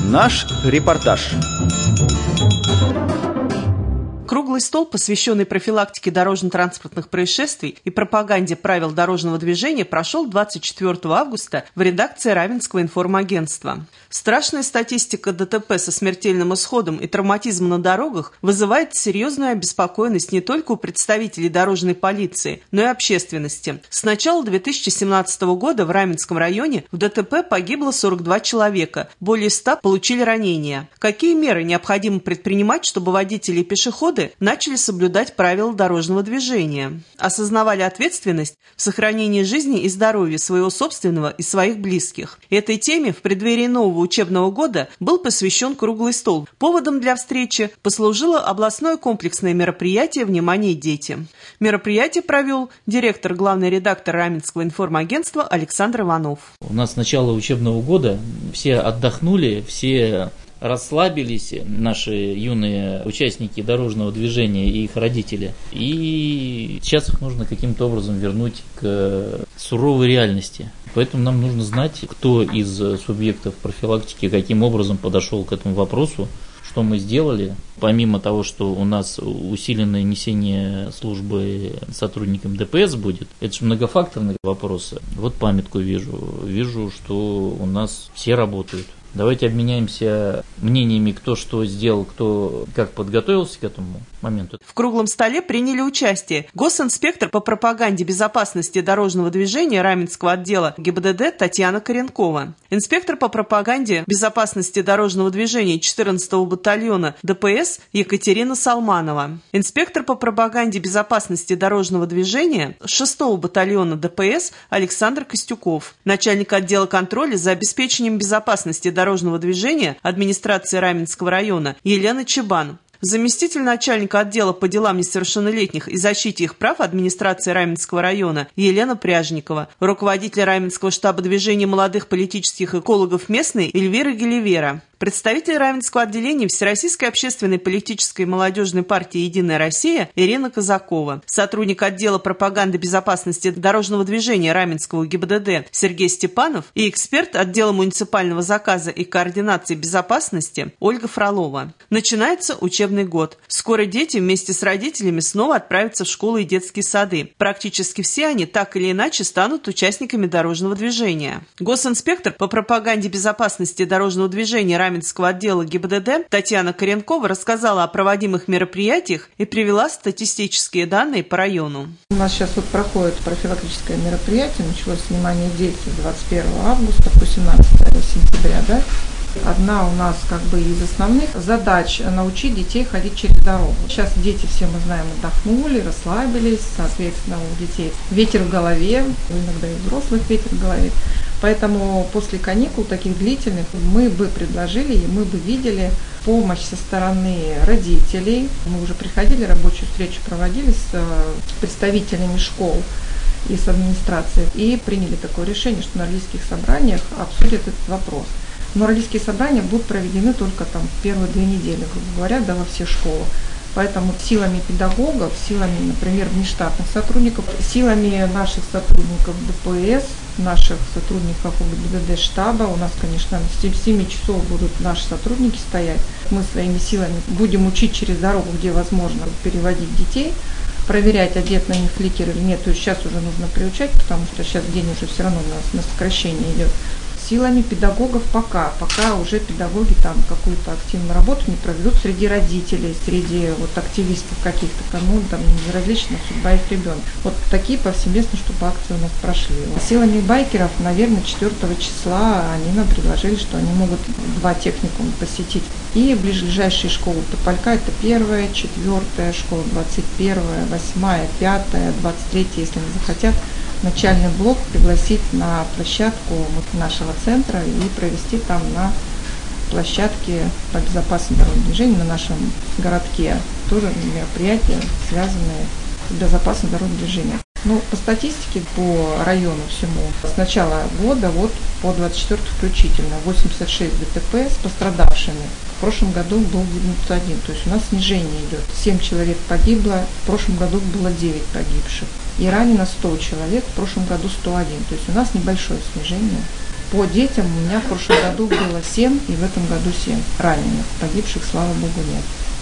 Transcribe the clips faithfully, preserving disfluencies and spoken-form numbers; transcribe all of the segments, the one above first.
Наш репортаж. Круглый стол, посвященный профилактике дорожно-транспортных происшествий и пропаганде правил дорожного движения, прошел двадцать четвёртого августа в редакции Раменского информагентства. Страшная статистика ДТП со смертельным исходом и травматизмом на дорогах вызывает серьезную обеспокоенность не только у представителей дорожной полиции, но и общественности. С начала две тысячи семнадцатого года в Раменском районе в ДТП погибло сорок два человека, более ста получили ранения. Какие меры необходимо предпринимать, чтобы водители и пешеходы начали соблюдать правила дорожного движения, осознавали ответственность в сохранении жизни и здоровья своего собственного и своих близких? Этой теме в преддверии нового учебного года был посвящен круглый стол. Поводом для встречи послужило областное комплексное мероприятие «Внимание, дети». Мероприятие провел директор, главный редактор Раменского информагентства Александр Иванов. У нас с начала учебного года все отдохнули, все расслабились, наши юные участники дорожного движения и их родители. И сейчас их нужно каким-то образом вернуть к суровой реальности. Поэтому нам нужно знать, кто из субъектов профилактики каким образом подошел к этому вопросу, что мы сделали. Помимо того, что у нас усиленное несение службы сотрудникам ДПС будет, это же многофакторные вопросы. Вот памятку вижу. Вижу, что у нас все работают. Давайте обменяемся мнениями, кто что сделал, кто как подготовился к этому моменту. В круглом столе приняли участие госинспектор по пропаганде безопасности дорожного движения Раменского отдела ГИБДД Татьяна Коренкова, инспектор по пропаганде безопасности дорожного движения четырнадцатого батальона ДПС Екатерина Салманова, инспектор по пропаганде безопасности дорожного движения шестого батальона ДПС Александр Костюков, начальник отдела контроля за обеспечением безопасности дорожного движения администрации Раменского района Елена Чебан, заместитель начальника отдела по делам несовершеннолетних и защите их прав администрации Раменского района Елена Пряжникова, руководитель Раменского штаба движения молодых политических экологов местной Эльвира Гелливера, представитель Раменского отделения Всероссийской общественной политической и молодежной партии «Единая Россия» Ирина Казакова, сотрудник отдела пропаганды безопасности дорожного движения Раменского ГИБДД Сергей Степанов и эксперт отдела муниципального заказа и координации безопасности Ольга Фролова. Начинается учебный год. Скоро дети вместе с родителями снова отправятся в школы и детские сады. Практически все они так или иначе станут участниками дорожного движения. Госинспектор по пропаганде безопасности дорожного движения Раменского отдела ГИБДД Татьяна Коренкова рассказала о проводимых мероприятиях и привела статистические данные по району. У нас сейчас вот проходит профилактическое мероприятие, началось «Внимание, дети» с двадцать первого августа по семнадцатого сентября, да? Одна у нас как бы из основных задач – научить детей ходить через дорогу. Сейчас дети, все мы знаем, отдохнули, расслабились, соответственно, у детей ветер в голове, иногда и взрослых ветер в голове. Поэтому после каникул таких длительных мы бы предложили и мы бы видели помощь со стороны родителей. Мы уже приходили, рабочую встречу проводили с представителями школ и с администрацией и приняли такое решение, что на родительских собраниях обсудят этот вопрос. Но родительские собрания будут проведены только там первые две недели, грубо говоря, да, во все школы. Поэтому силами педагогов, силами, например, внештатных сотрудников, силами наших сотрудников ДПС, наших сотрудников ГИБДД штаба, у нас, конечно, с семи часов будут наши сотрудники стоять. Мы своими силами будем учить через дорогу, где возможно, переводить детей, проверять, одет на них фликер или нет. То есть сейчас уже нужно приучать, потому что сейчас день уже все равно у нас на сокращение идет. Силами педагогов пока, пока уже педагоги там какую-то активную работу не проведут среди родителей, среди вот активистов каких-то, кому там не безразлична судьба их ребенка. Вот такие повсеместно, чтобы акции у нас прошли. Силами байкеров, наверное, четвёртого числа они нам предложили, что они могут два техникума посетить. И ближайшие школы Тополька, это первая, четвертая, школа двадцать первая, восьмая, пятая, двадцать третья, если они захотят, начальный блок пригласить на площадку нашего центра и провести там на площадке по безопасному дорожному движению на нашем городке тоже мероприятия, связанные с безопасным дорожным движением. Ну, по статистике по району всему с начала года вот по двадцать четвёртый включительно восемьдесят шесть ДТП с пострадавшими. В прошлом году был девяносто один, то есть у нас снижение идет. семь человек погибло, в прошлом году было девять погибших. И ранено сто человек, в прошлом году сто один. То есть у нас небольшое снижение По детям у меня в прошлом году было семь, и в этом году семь раненых. Погибших, слава богу, нет.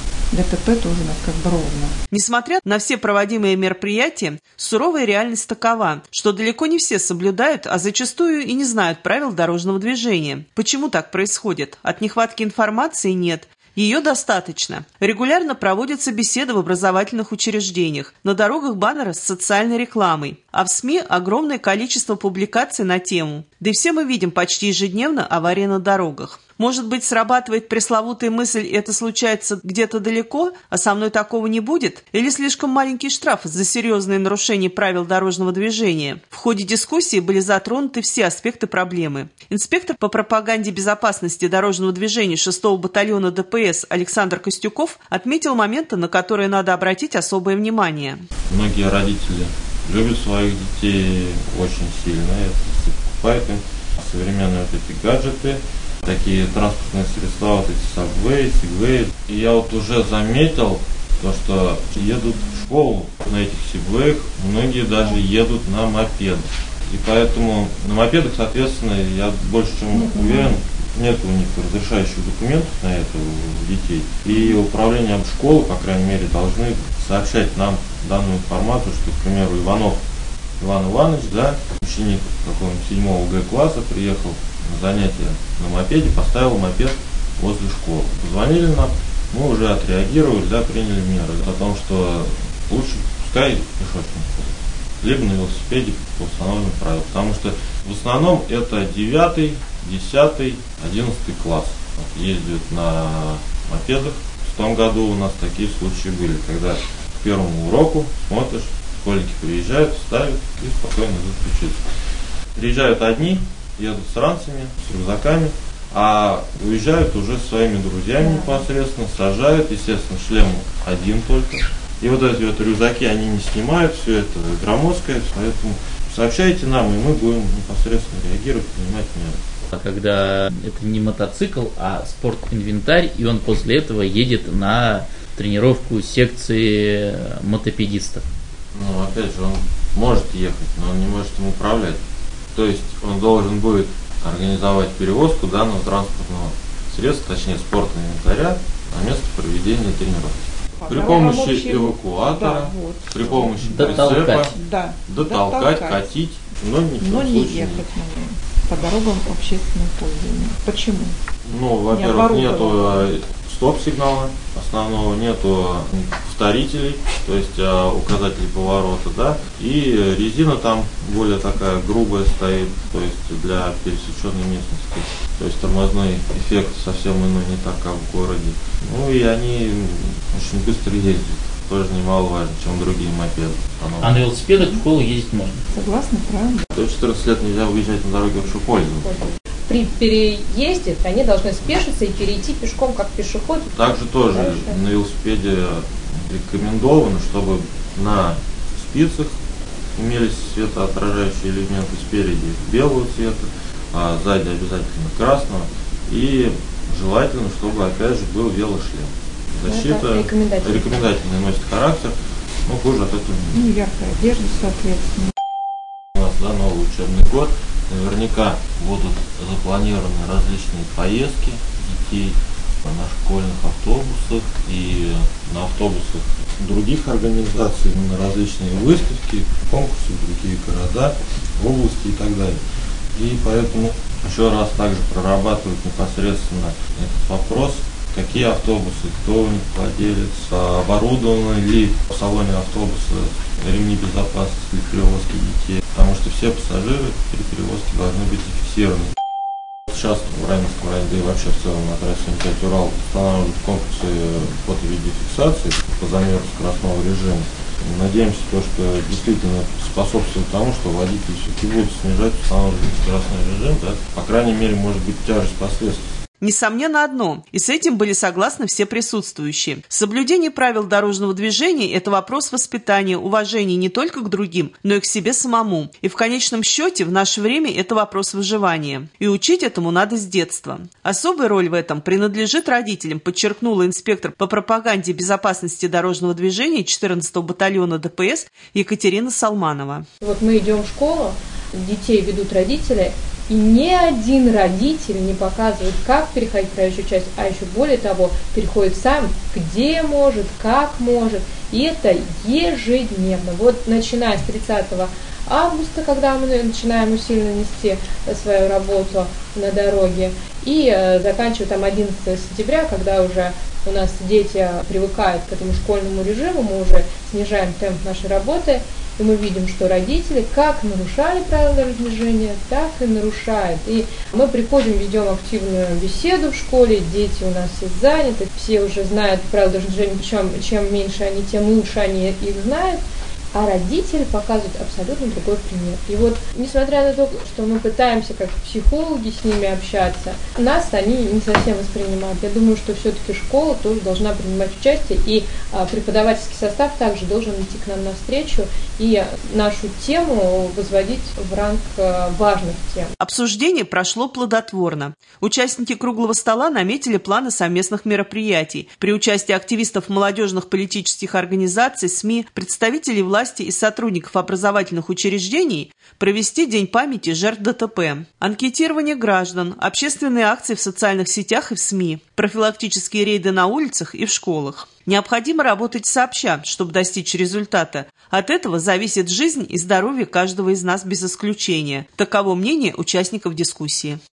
ДТП тоже у нас как бы ровно. Несмотря на все проводимые мероприятия, суровая реальность такова, что далеко не все соблюдают, а зачастую и не знают правил дорожного движения. Почему так происходит? От нехватки информации нет. Ее достаточно. Регулярно проводятся беседы в образовательных учреждениях, на дорогах баннеры с социальной рекламой, а в СМИ огромное количество публикаций на тему. Да и все мы видим почти ежедневно аварии на дорогах. Может быть, срабатывает пресловутая мысль «это случается где-то далеко, а со мной такого не будет?» Или слишком маленький штраф за серьезные нарушения правил дорожного движения? В ходе дискуссии были затронуты все аспекты проблемы. Инспектор по пропаганде безопасности дорожного движения шестого батальона ДПС Александр Костюков отметил моменты, на которые надо обратить особое внимание. Многие родители любят своих детей очень сильно, это покупают им современные вот эти гаджеты, такие транспортные средства, вот эти сабвей, сигвей. И я вот уже заметил то, что едут в школу на этих сигвеях, многие даже едут на мопедах. И поэтому на мопедах, соответственно, я больше чем уверен, нет у них разрешающих документов на это у детей. И управление школы, по крайней мере, должны сообщать нам данную информацию, что, к примеру, Иванов Иван Иванович, да, ученик какого-нибудь седьмого Г класса, приехал на занятия на мопеде, поставил мопед возле школы. Позвонили нам, мы уже отреагировали, да, приняли меры о том, что лучше пускай пешочком ходит, либо на велосипеде по установленным правилам. Потому что в основном это девятый, десятый, одиннадцатый класс вот, ездят на мопедах. В том году у нас такие случаи были, когда к первому уроку смотришь, школьники приезжают, ставят и спокойно идут учиться. Приезжают одни, едут с ранцами, с рюкзаками, а уезжают уже со своими друзьями непосредственно, сажают, естественно, шлем один только. И вот эти вот рюкзаки они не снимают, все это громоздкое, поэтому сообщайте нам, и мы будем непосредственно реагировать, принимать меры. А когда это не мотоцикл, а спорт-инвентарь, и он после этого едет на тренировку секции мотопедистов. Ну, опять же, он может ехать, но он не может им управлять. То есть он должен будет организовать перевозку данного транспортного средства, точнее спорт-инвентаря, на место проведения тренировки. При помощи эвакуатора, да, вот. При помощи прицепа, да, дотолкать, катить, но, но не ехать на нем по дорогам общественного пользования. Почему? Ну, во-первых, нету стоп-сигнала основного, нету повторителей, то есть а, указателей поворота, да, и резина там более такая грубая стоит, то есть для пересеченной местности, то есть тормозной эффект совсем иной, не так, как в городе. Ну и они очень быстро ездят, тоже немаловажно, чем другие мопеды. Оно... А на велосипедах в школу ездить можно? Согласна, правильно. До четырнадцати лет нельзя выезжать на дороге общего пользования. При переезде они должны спешиться и перейти пешком, как пешеход. Также тоже дальше. На велосипеде рекомендовано, чтобы на спицах имелись светоотражающие элементы спереди белого цвета, а сзади обязательно красного. И желательно, чтобы опять же был велошлем. Защита рекомендательный. рекомендательный носит характер, но хуже от этого не Ну, яркая одежда, соответственно. У нас, да, новый учебный год. Наверняка будут запланированы различные поездки детей на школьных автобусах и на автобусах других организаций, на различные выставки, конкурсы в другие города, области и так далее. И поэтому еще раз также прорабатывать непосредственно этот вопрос, какие автобусы, кто у них владелец, оборудованы ли в салоне автобуса ремни безопасности для перевозки детей, потому что все пассажиры при перевозке должны быть зафиксированы. Сейчас в Раменском районе, да и вообще в целом на трассе М пять Урал устанавливают комплексы фото-видеофиксации по замеру скоростного режима. Надеемся, то, что действительно способствует тому, что водители все-таки будут снижать установленный скоростной режим, да? По крайней мере, может быть тяжесть последствий. Несомненно одно, и с этим были согласны все присутствующие. Соблюдение правил дорожного движения – это вопрос воспитания, уважения не только к другим, но и к себе самому. И в конечном счете в наше время это вопрос выживания. И учить этому надо с детства. Особая роль в этом принадлежит родителям, подчеркнула инспектор по пропаганде безопасности дорожного движения четырнадцатого батальона ДПС Екатерина Салманова. Вот мы идем в школу, детей ведут родители, И ни один родитель не показывает, как переходить проезжую часть, а еще более того, переходит сам, где может, как может. И это ежедневно. Вот начиная с тридцатого августа, когда мы начинаем усиленно нести свою работу на дороге, и э, заканчивая там одиннадцатого сентября, когда уже у нас дети привыкают к этому школьному режиму, мы уже снижаем темп нашей работы, и мы видим, что родители как нарушали правила дорожного движения, так и нарушают. И мы приходим, ведем активную беседу в школе, дети у нас все заняты, все уже знают правила дорожного движения, причем чем меньше они, тем лучше они их знают. А родители показывают абсолютно другой пример. И вот, несмотря на то, что мы пытаемся как психологи с ними общаться, нас они не совсем воспринимают. Я думаю, что все-таки школа тоже должна принимать участие, и а, преподавательский состав также должен идти к нам навстречу и нашу тему возводить в ранг а, важных тем. Обсуждение прошло плодотворно. Участники круглого стола наметили планы совместных мероприятий. При участии активистов молодежных политических организаций, СМИ, представителей власти и сотрудников образовательных учреждений провести День памяти жертв ДТП. Анкетирование граждан, общественные акции в социальных сетях и в СМИ, профилактические рейды на улицах и в школах. Необходимо работать сообща, чтобы достичь результата. От этого зависит жизнь и здоровье каждого из нас без исключения. Таково мнение участников дискуссии.